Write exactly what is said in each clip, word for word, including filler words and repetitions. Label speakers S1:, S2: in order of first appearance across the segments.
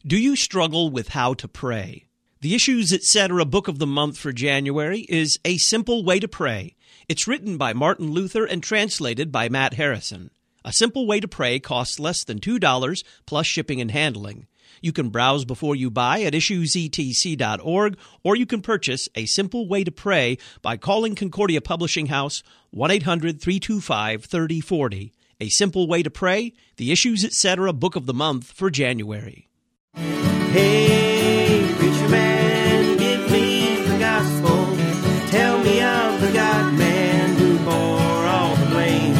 S1: Do you struggle with how to pray? The Issues Etc. Book of the Month for January is A Simple Way to Pray. It's written by Martin Luther and translated by Matt Harrison. A Simple Way to Pray costs less than two dollars plus shipping and handling. You can browse before you buy at issues e t c dot org, or you can purchase A Simple Way to Pray by calling Concordia Publishing House one eight hundred three two five three oh four oh. A Simple Way to Pray, the Issues Etc. Book of the Month for January.
S2: Hey, preacher man, give me the gospel. Tell me of the God-man who bore all the blame.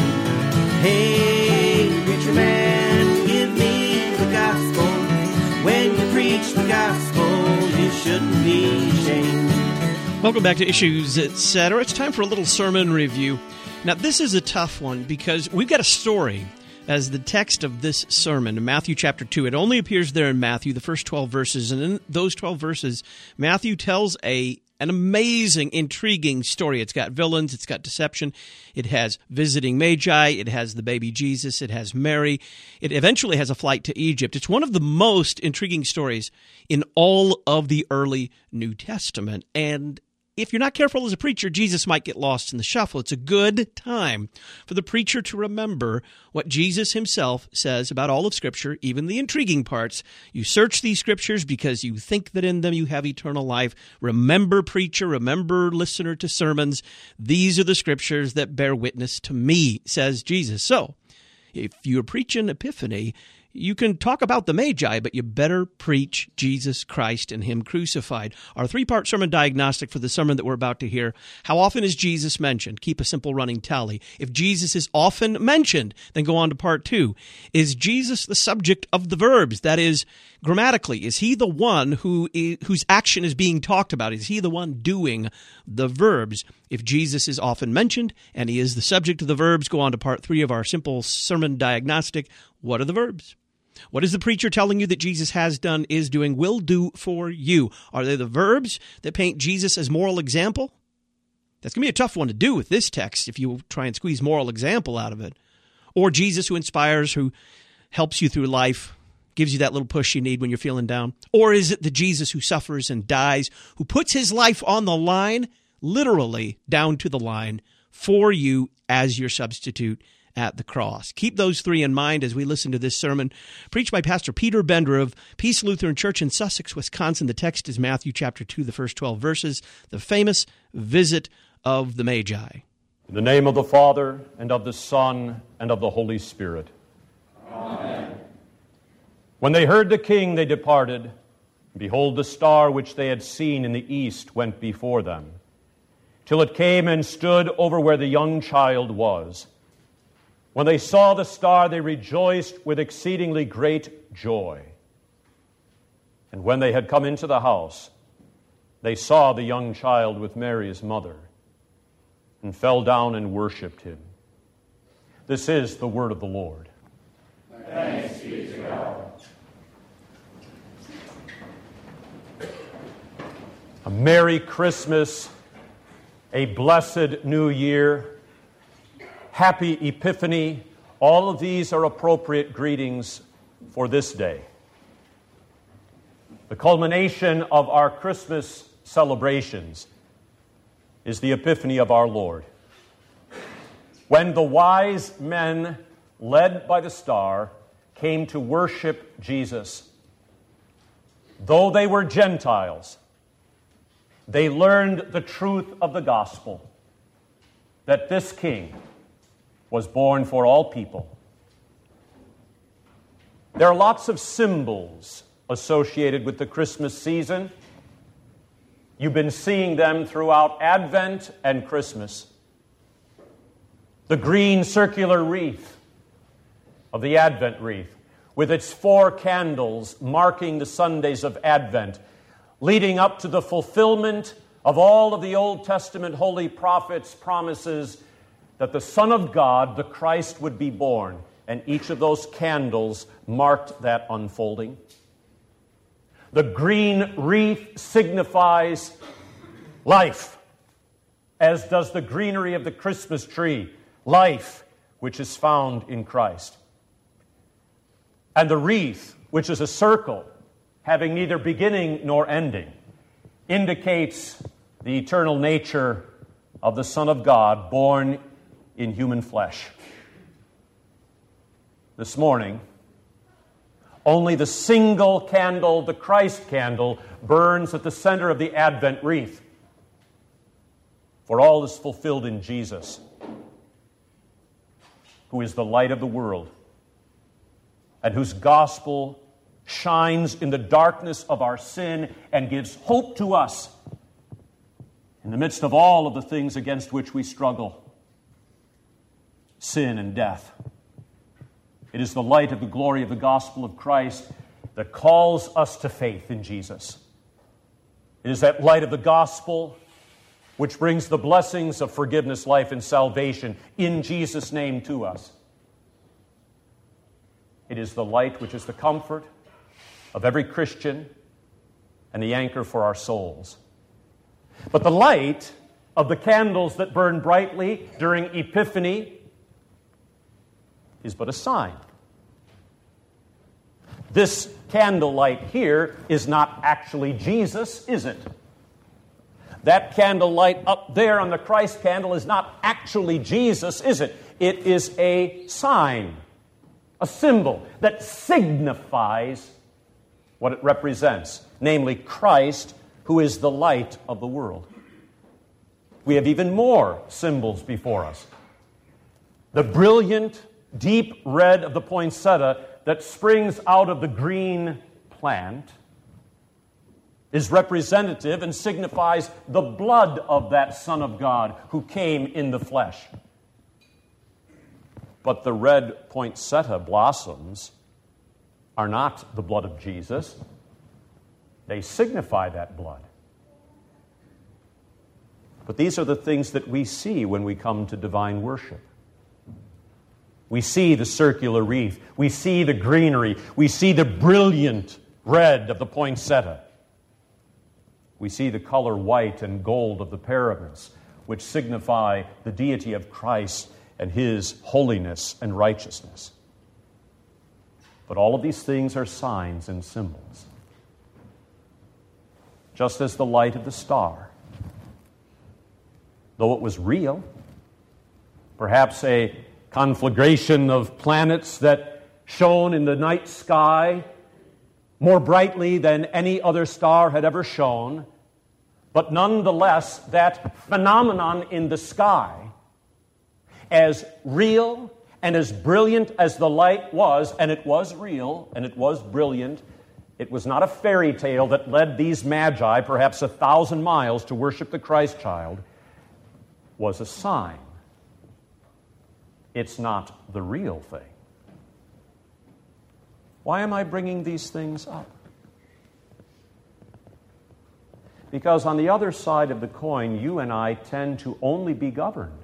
S2: Hey, preacher man, give me the gospel. When you preach the gospel, you shouldn't be ashamed.
S1: Welcome back to Issues Etc. It's time for a little sermon review. Now, this is a tough one because we've got a story as the text of this sermon in Matthew chapter two. It only appears there in Matthew, the first twelve verses. And in those twelve verses, Matthew tells a an amazing, intriguing story. It's got villains. It's got deception. It has visiting Magi. It has the baby Jesus. It has Mary. It eventually has a flight to Egypt. It's one of the most intriguing stories in all of the early New Testament. And if you're not careful as a preacher, Jesus might get lost in the shuffle. It's a good time for the preacher to remember what Jesus himself says about all of Scripture, even the intriguing parts. You search these Scriptures because you think that in them you have eternal life. Remember, preacher, remember, listener to sermons, these are the Scriptures that bear witness to me, says Jesus. So, if you're preaching Epiphany, you can talk about the Magi, but you better preach Jesus Christ and Him crucified. Our three-part sermon diagnostic for the sermon that we're about to hear. How often is Jesus mentioned? Keep a simple running tally. If Jesus is often mentioned, then go on to part two. Is Jesus the subject of the verbs? That is, grammatically, is He the one who is, whose action is being talked about? Is He the one doing the verbs? If Jesus is often mentioned and He is the subject of the verbs, go on to part three of our simple sermon diagnostic. What are the verbs? What is the preacher telling you that Jesus has done, is doing, will do for you? Are they the verbs that paint Jesus as moral example? That's going to be a tough one to do with this text if you try and squeeze moral example out of it. Or Jesus who inspires, who helps you through life, gives you that little push you need when you're feeling down? Or is it the Jesus who suffers and dies, who puts His life on the line, literally down to the line, for you as your substitute at the cross? Keep those three in mind as we listen to this sermon preached by Pastor Peter Bender of Peace Lutheran Church in Sussex, Wisconsin. The text is Matthew chapter two, the first twelve verses, the famous visit of the Magi.
S3: In the name of the Father, and of the Son, and of the Holy Spirit.
S4: Amen.
S3: When they heard the king, they departed. Behold, the star which they had seen in the east went before them, till it came and stood over where the young child was. When they saw the star, they rejoiced with exceedingly great joy. And when they had come into the house, they saw the young child with Mary his mother, and fell down and worshipped Him. This is the word of the Lord.
S4: Thanks be to God.
S3: A Merry Christmas, a blessed New Year, Happy Epiphany. All of these are appropriate greetings for this day. The culmination of our Christmas celebrations is the Epiphany of our Lord. When the wise men, led by the star, came to worship Jesus, though they were Gentiles, they learned the truth of the gospel, that this King was born for all people. There are lots of symbols associated with the Christmas season. You've been seeing them throughout Advent and Christmas. The green circular wreath of the Advent wreath, with its four candles marking the Sundays of Advent, leading up to the fulfillment of all of the Old Testament holy prophets' promises that the Son of God, the Christ, would be born. And each of those candles marked that unfolding. The green wreath signifies life, as does the greenery of the Christmas tree, life which is found in Christ. And the wreath, which is a circle, having neither beginning nor ending, indicates the eternal nature of the Son of God born in human flesh. This morning, only the single candle, the Christ candle, burns at the center of the Advent wreath. For all is fulfilled in Jesus, who is the light of the world, and whose gospel shines in the darkness of our sin and gives hope to us in the midst of all of the things against which we struggle, sin and death. It is the light of the glory of the gospel of Christ that calls us to faith in Jesus. It is that light of the gospel which brings the blessings of forgiveness, life, and salvation in Jesus' name to us. It is the light which is the comfort of every Christian and the anchor for our souls. But the light of the candles that burn brightly during Epiphany is but a sign. This candlelight here is not actually Jesus, is it? That candlelight up there on the Christ candle is not actually Jesus, is it? It is a sign, a symbol that signifies what it represents, namely Christ, who is the light of the world. We have even more symbols before us. The brilliant, deep red of the poinsettia that springs out of the green plant is representative and signifies the blood of that Son of God who came in the flesh. But the red poinsettia blossoms are not the blood of Jesus. They signify that blood. But these are the things that we see when we come to divine worship. We see the circular wreath. We see the greenery. We see the brilliant red of the poinsettia. We see the color white and gold of the parabens, which signify the deity of Christ and His holiness and righteousness. But all of these things are signs and symbols. Just as the light of the star, though it was real, perhaps a conflagration of planets that shone in the night sky more brightly than any other star had ever shone, but nonetheless, that phenomenon in the sky, as real and as brilliant as the light was, and it was real and it was brilliant, it was not a fairy tale that led these magi perhaps a thousand miles to worship the Christ child, was a sign. It's not the real thing. Why am I bringing these things up? Because on the other side of the coin, you and I tend to only be governed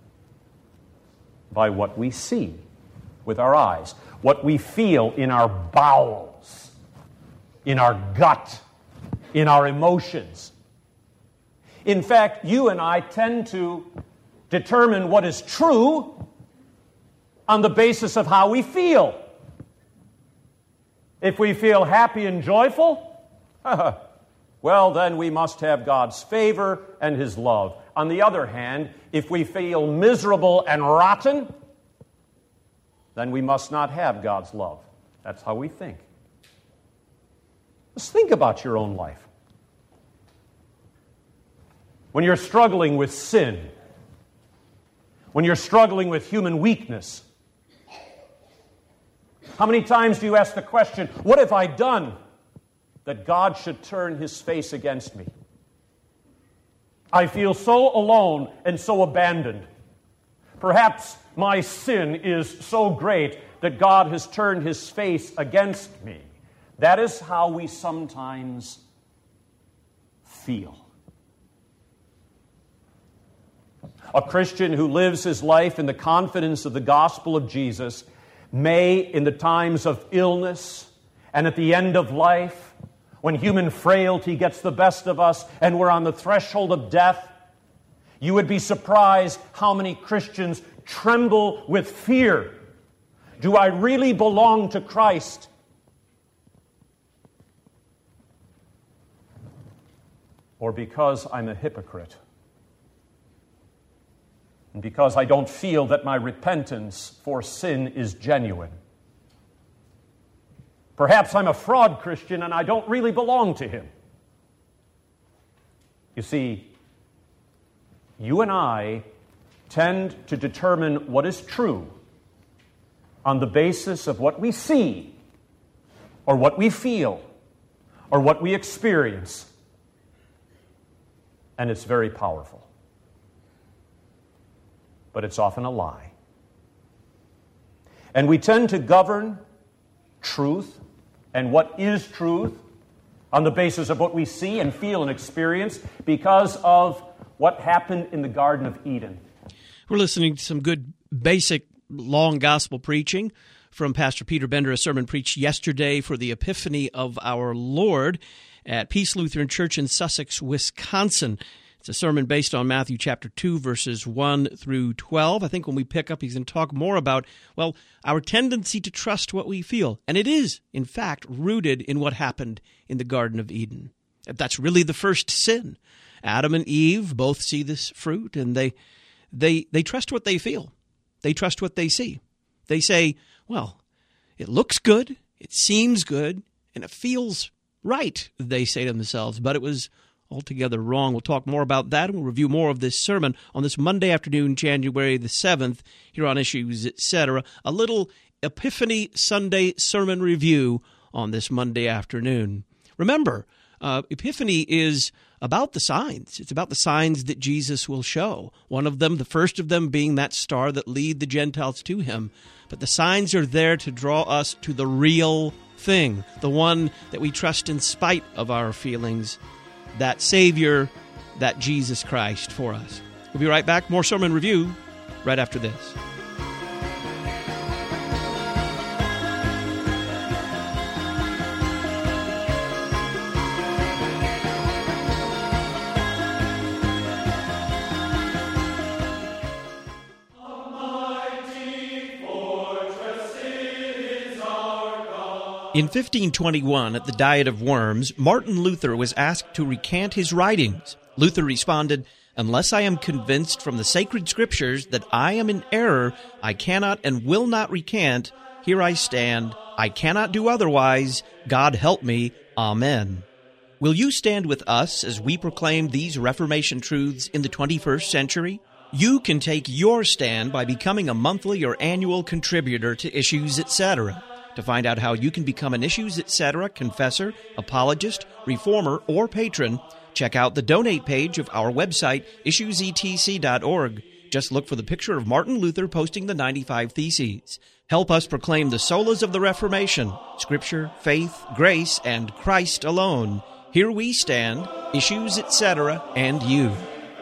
S3: by what we see with our eyes, what we feel in our bowels, in our gut, in our emotions. In fact, you and I tend to determine what is true on the basis of how we feel. If we feel happy and joyful, well, then we must have God's favor and His love. On the other hand, if we feel miserable and rotten, then we must not have God's love. That's how we think. Just think about your own life. When you're struggling with sin, when you're struggling with human weakness, how many times do you ask the question, what have I done that God should turn His face against me? I feel so alone and so abandoned. Perhaps my sin is so great that God has turned His face against me. That is how we sometimes feel. A Christian who lives his life in the confidence of the gospel of Jesus may, in the times of illness and at the end of life, when human frailty gets the best of us and we're on the threshold of death, you would be surprised how many Christians tremble with fear. Do I really belong to Christ? or because I'm a hypocrite, and because I don't feel that my repentance for sin is genuine. Perhaps I'm a fraud Christian and I don't really belong to Him. You see, you and I tend to determine what is true on the basis of what we see, or what we feel, or what we experience. And it's very powerful. But it's often a lie. And we tend to govern truth and what is truth on the basis of what we see and feel and experience because of what happened in the Garden of Eden.
S1: We're listening to some good, basic, long gospel preaching from Pastor Peter Bender, a sermon preached yesterday for the Epiphany of our Lord at Peace Lutheran Church in Sussex, Wisconsin. It's a sermon based on Matthew chapter two, verses one through twelve. I think when we pick up, he's going to talk more about, well, our tendency to trust what we feel. And it is, in fact, rooted in what happened in the Garden of Eden. That's really the first sin. Adam and Eve both see this fruit, and they they they trust what they feel. They trust what they see. They say, well, it looks good, it seems good, and it feels right, they say to themselves, but it was altogether wrong. We'll talk more about that, and we'll review more of this sermon on this Monday afternoon, January the seventh, here on Issues, et cetera. A little Epiphany Sunday sermon review on this Monday afternoon. Remember, uh, Epiphany is about the signs. It's about the signs that Jesus will show. One of them, the first of them, being that star that lead the Gentiles to Him. But the signs are there to draw us to the real thing, the one that we trust in spite of our feelings, that Savior, that Jesus Christ for us. We'll be right back. More sermon review right after this. In fifteen twenty-one, at the Diet of Worms, Martin Luther was asked to recant his writings. Luther responded, "Unless I am convinced from the sacred scriptures that I am in error, I cannot and will not recant. Here I stand. I cannot do otherwise. God help me. Amen." Will you stand with us as we proclaim these Reformation truths in the twenty-first century? You can take your stand by becoming a monthly or annual contributor to Issues, et cetera. To find out how you can become an Issues, et cetera confessor, apologist, reformer, or patron, check out the donate page of our website, issues e t c dot org. Just look for the picture of Martin Luther posting the ninety-five Theses. Help us proclaim the solas of the Reformation, Scripture, faith, grace, and Christ alone. Here we stand, Issues, et cetera, and you.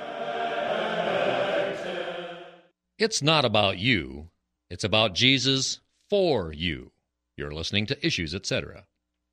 S5: It's not about you. It's about Jesus for you. You're listening to Issues, et cetera.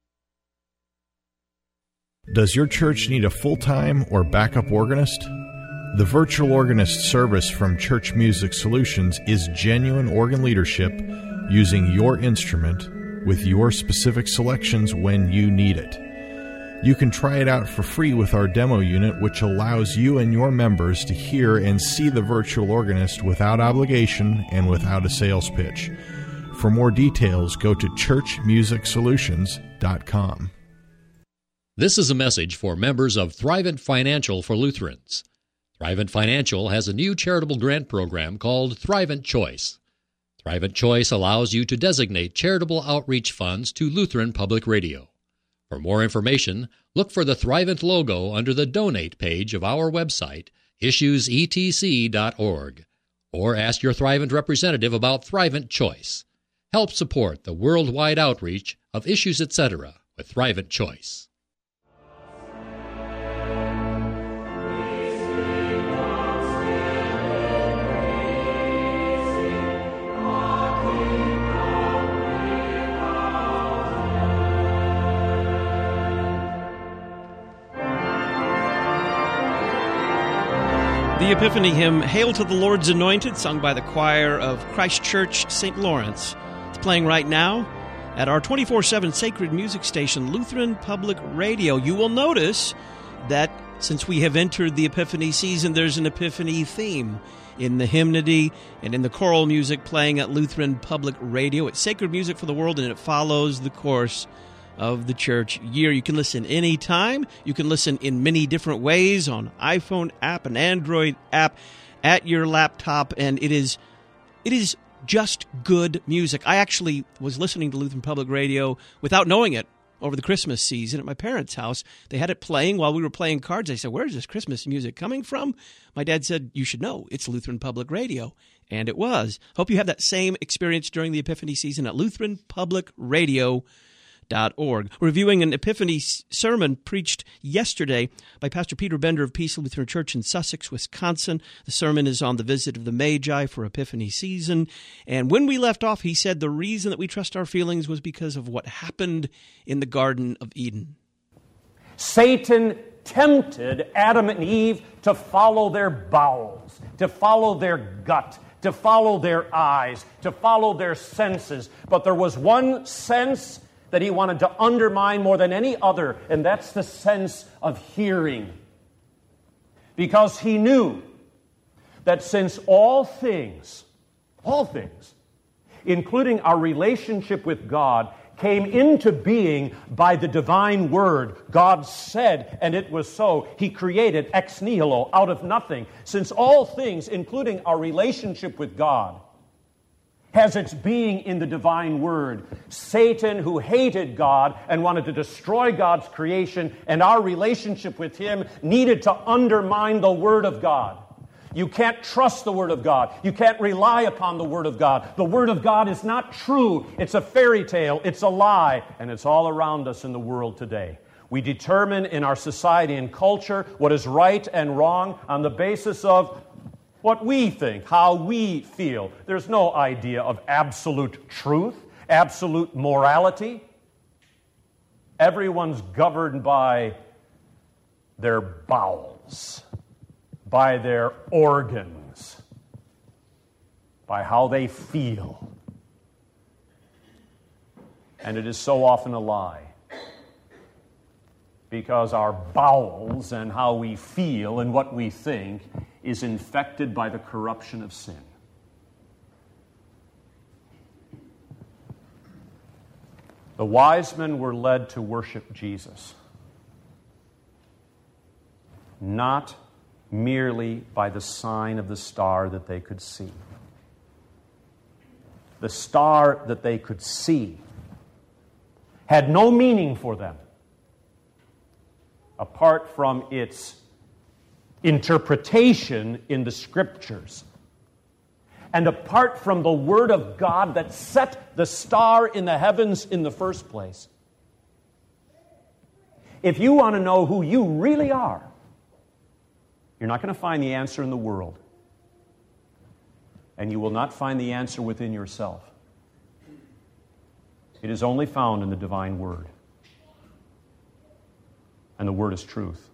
S6: Does your church need a full-time or backup organist? The virtual organist service from Church Music Solutions is genuine organ leadership using your instrument with your specific selections when you need it. You can try it out for free with our demo unit, which allows you and your members to hear and see the virtual organist without obligation and without a sales pitch. For more details, go to church music solutions dot com.
S5: This is a message for members of Thrivent Financial for Lutherans. Thrivent Financial has a new charitable grant program called Thrivent Choice. Thrivent Choice allows you to designate charitable outreach funds to Lutheran Public Radio. For more information, look for the Thrivent logo under the Donate page of our website, issues e t c dot org, or ask your Thrivent representative about Thrivent Choice. Help support the worldwide outreach of Issues, et cetera with Thrivent Choice.
S1: The Epiphany hymn, Hail to the Lord's Anointed, sung by the choir of Christ Church, Saint Lawrence. It's playing right now at our twenty-four seven sacred music station, Lutheran Public Radio. You will notice that Since we have entered the Epiphany season, there's an Epiphany theme in the hymnody and in the choral music playing at Lutheran Public Radio. It's sacred music for the world, and it follows the course of the church year. You can listen anytime. You can listen in many different ways on iPhone app and Android app at your laptop, and it is it is just good music. I actually was listening to Lutheran Public Radio without knowing it over the Christmas season at my parents' house. They had it playing while we were playing cards. I said, "Where is this Christmas music coming from?" My dad said, "You should know. It's Lutheran Public Radio." And it was. Hope you have that same experience during the Epiphany season at Lutheran Public Radio dot org. Reviewing an Epiphany sermon preached yesterday by Pastor Peter Bender of Peace Lutheran Church in Sussex, Wisconsin. The sermon is on the visit of the Magi for Epiphany season. And when we left off, he said the reason that we trust our feelings was because of what happened in the Garden of Eden.
S3: Satan tempted Adam and Eve to follow their bowels, to follow their gut, to follow their eyes, to follow their senses. But there was one sense that he wanted to undermine more than any other, and that's the sense of hearing. Because he knew that since all things, all things, including our relationship with God, came into being by the divine word, God said, and it was so. He created ex nihilo, out of nothing. Since all things, including our relationship with God, has its being in the divine word, Satan, who hated God and wanted to destroy God's creation and our relationship with him, needed to undermine the word of God. You can't trust the word of God. You can't rely upon the word of God. The word of God is not true. It's a fairy tale. It's a lie. And it's all around us in the world today. We determine in our society and culture what is right and wrong on the basis of what we think, how we feel. There's no idea of absolute truth, absolute morality. Everyone's governed by their bowels, by their organs, by how they feel. And it is so often a lie. Because our bowels and how we feel and what we think is infected by the corruption of sin. The wise men were led to worship Jesus, not merely by the sign of the star that they could see. The star that they could see had no meaning for them apart from its interpretation in the Scriptures, and apart from the Word of God that set the star in the heavens in the first place. If you want to know who you really are, you're not going to find the answer in the world, and you will not find the answer within yourself. It is only found in the divine Word. And the Word is truth.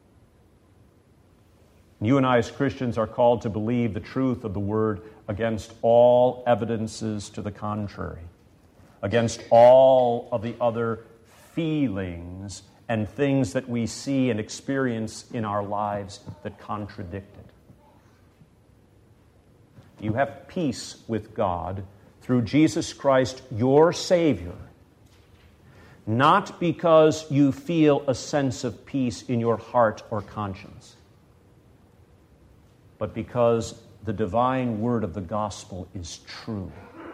S3: You and I as Christians are called to believe the truth of the Word against all evidences to the contrary, against all of the other feelings and things that we see and experience in our lives that contradict it. You have peace with God through Jesus Christ, your Savior, not because you feel a sense of peace in your heart or conscience, but because the divine word of the gospel is true.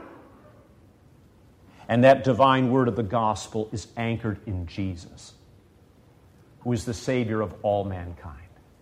S3: And that divine word of the gospel is anchored in Jesus, who is the Savior of all mankind.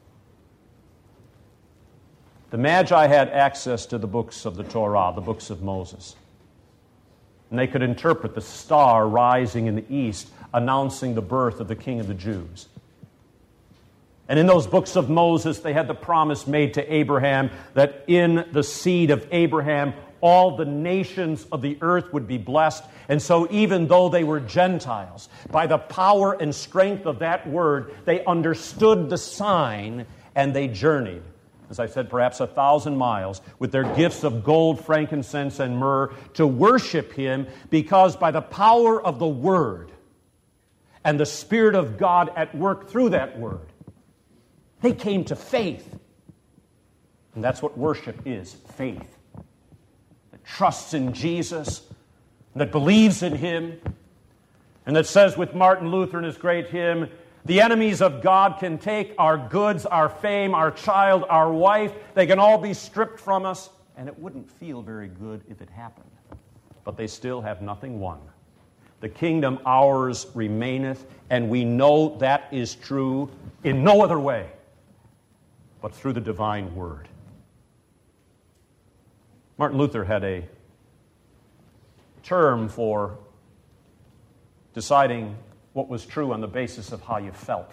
S3: The Magi had access to the books of the Torah, the books of Moses. And they could interpret the star rising in the east, announcing the birth of the King of the Jews. And in those books of Moses, they had the promise made to Abraham that in the seed of Abraham, all the nations of the earth would be blessed. And so even though they were Gentiles, by the power and strength of that word, they understood the sign and they journeyed, as I said, perhaps a thousand miles, with their gifts of gold, frankincense, and myrrh to worship Him, because by the power of the Word and the Spirit of God at work through that Word, They came to faith. And that's what worship is, faith. That trusts in Jesus, and that believes in Him, and that says with Martin Luther in his great hymn, the enemies of God can take our goods, our fame, our child, our wife. They can all be stripped from us, and it wouldn't feel very good if it happened. But they still have nothing won. The kingdom ours remaineth, and we know that is true in no other way but through the divine word. Martin Luther had a term for deciding what was true on the basis of how you felt.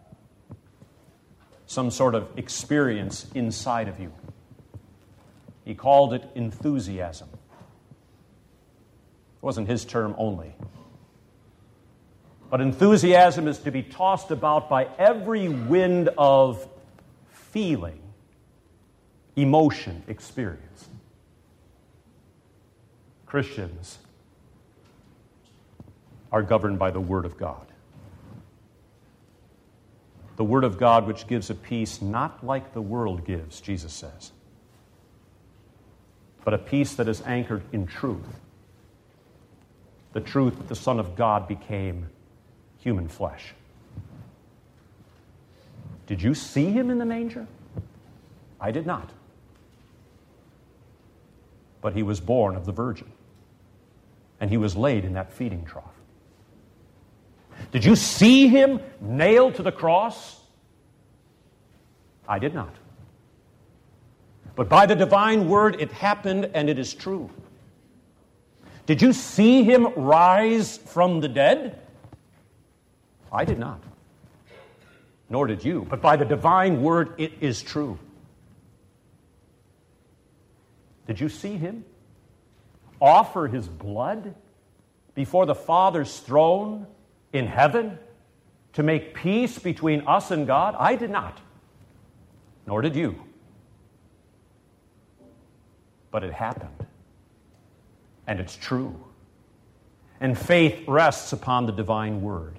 S3: Some sort of experience inside of you. He called it enthusiasm. It wasn't his term only. But enthusiasm is to be tossed about by every wind of feeling, emotion, experience. Christians are governed by the Word of God. The Word of God which gives a peace not like the world gives, Jesus says, but a peace that is anchored in truth. The truth that the Son of God became human flesh. Did you see Him in the manger? I did not. But He was born of the Virgin, and He was laid in that feeding trough. Did you see Him nailed to the cross? I did not. But by the divine word it happened, and it is true. Did you see Him rise from the dead? I did not. Nor did you. But by the divine word it is true. Did you see Him offer His blood before the Father's throne in heaven to make peace between us and God? I did not. Nor did you. But it happened. And it's true. And faith rests upon the divine word.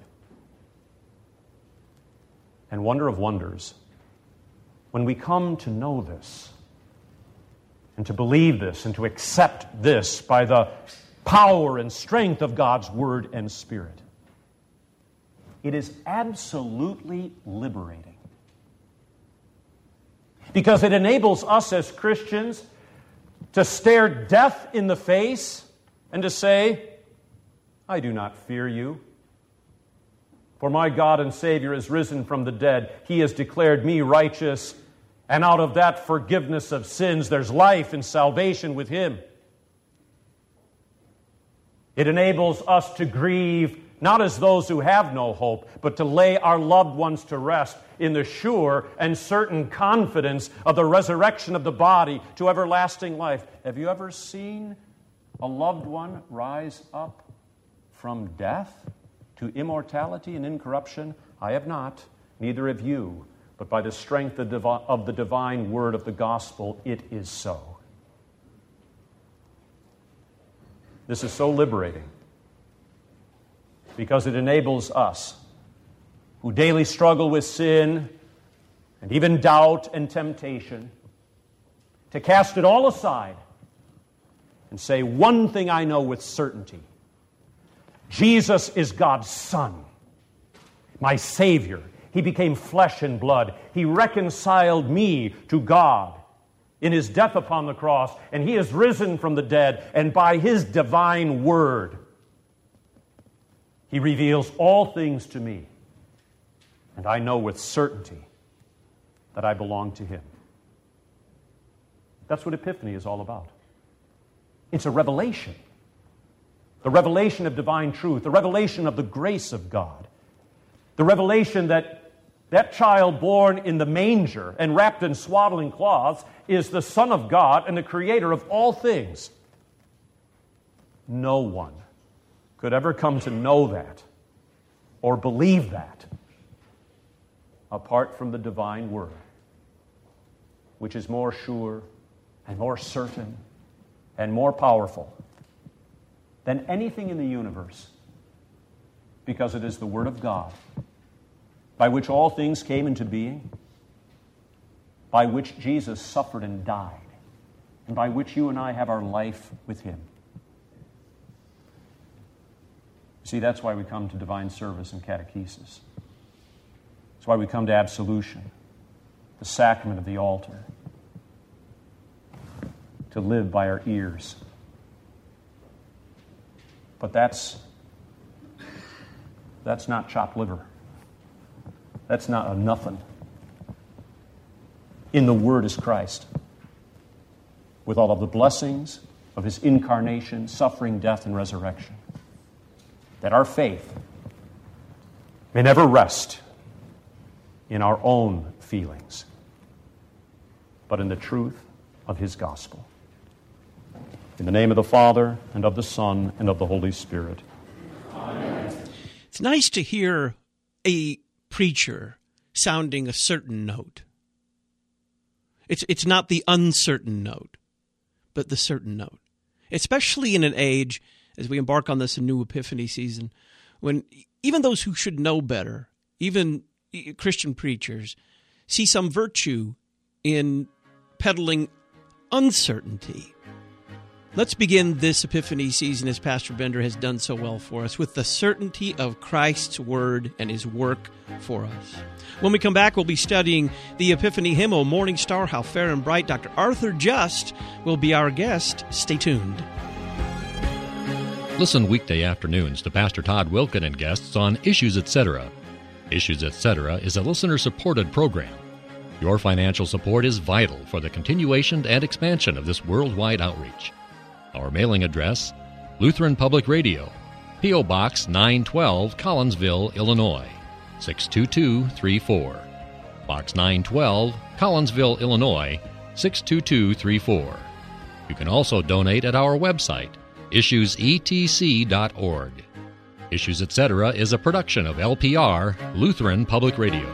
S3: And wonder of wonders, when we come to know this, and to believe this, and to accept this by the power and strength of God's Word and Spirit, it is absolutely liberating. Because it enables us as Christians to stare death in the face and to say, I do not fear you. For my God and Savior is risen from the dead. He has declared me righteous, and out of that forgiveness of sins, there's life and salvation with Him. It enables us to grieve not as those who have no hope, but to lay our loved ones to rest in the sure and certain confidence of the resurrection of the body to everlasting life. Have you ever seen a loved one rise up from death to immortality and incorruption? I have not, neither have you. But by the strength of the divine word of the gospel, it is so. This is so liberating because it enables us who daily struggle with sin and even doubt and temptation to cast it all aside and say, one thing I know with certainty: Jesus is God's Son, my Savior. He became flesh and blood. He reconciled me to God in His death upon the cross, and He is risen from the dead, and by His divine word, He reveals all things to me, and I know with certainty that I belong to Him. That's what Epiphany is all about. It's a revelation. The revelation of divine truth, the revelation of the grace of God, the revelation that that child born in the manger and wrapped in swaddling cloths is the Son of God and the Creator of all things. No one could ever come to know that or believe that apart from the divine word, which is more sure and more certain and more powerful than anything in the universe, because it is the Word of God by which all things came into being, by which Jesus suffered and died, and by which you and I have our life with Him. See, that's why we come to divine service and catechesis. That's why we come to absolution, the sacrament of the altar, to live by our ears. But that's that's not chopped liver. That's not a nothing. In the Word is Christ, with all of the blessings of His incarnation, suffering, death, and resurrection. That our faith may never rest in our own feelings, but in the truth of His gospel. In the name of the Father, and of the Son, and of the Holy Spirit.
S1: Amen. It's nice to hear a preacher sounding a certain note. It's it's not the uncertain note, but the certain note. Especially in an age, as we embark on this new Epiphany season, when even those who should know better, even Christian preachers, see some virtue in peddling uncertainty. Let's begin this Epiphany season, as Pastor Bender has done so well for us, with the certainty of Christ's Word and His work for us. When we come back, we'll be studying the Epiphany hymn, O Morning Star, How Fair and Bright. Doctor Arthur Just will be our guest. Stay tuned.
S5: Listen weekday afternoons to Pastor Todd Wilken and guests on Issues Etc. Issues Etc. is a listener-supported program. Your financial support is vital for the continuation and expansion of this worldwide outreach. Our mailing address, Lutheran Public Radio, P O. Box nine twelve, Collinsville, Illinois, six two two three four. Box nine twelve, Collinsville, Illinois, six two two three four. You can also donate at our website, issues e t c dot org. Issues Etc. is a production of L P R, Lutheran Public Radio.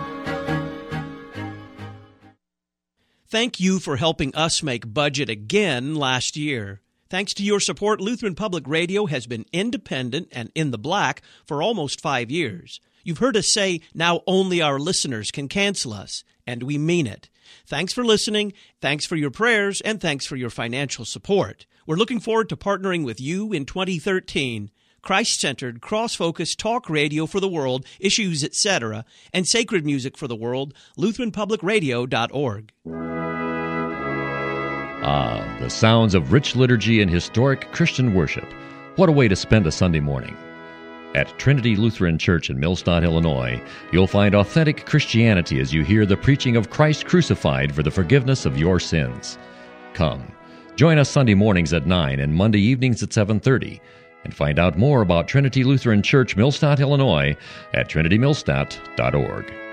S1: Thank you for helping us make budget again last year. Thanks to your support, Lutheran Public Radio has been independent and in the black for almost five years. You've heard us say now only our listeners can cancel us, and we mean it. Thanks for listening, thanks for your prayers, and thanks for your financial support. We're looking forward to partnering with you in twenty thirteen. Christ-centered, cross-focused talk radio for the world, Issues Etc., and sacred music for the world, Lutheran Public Radio dot org.
S5: Ah, the sounds of rich liturgy and historic Christian worship. What a way to spend a Sunday morning. At Trinity Lutheran Church in Millstadt, Illinois, you'll find authentic Christianity as you hear the preaching of Christ crucified for the forgiveness of your sins. Come, join us Sunday mornings at nine and Monday evenings at seven thirty, and find out more about Trinity Lutheran Church, Millstadt, Illinois at trinity millstadt dot org.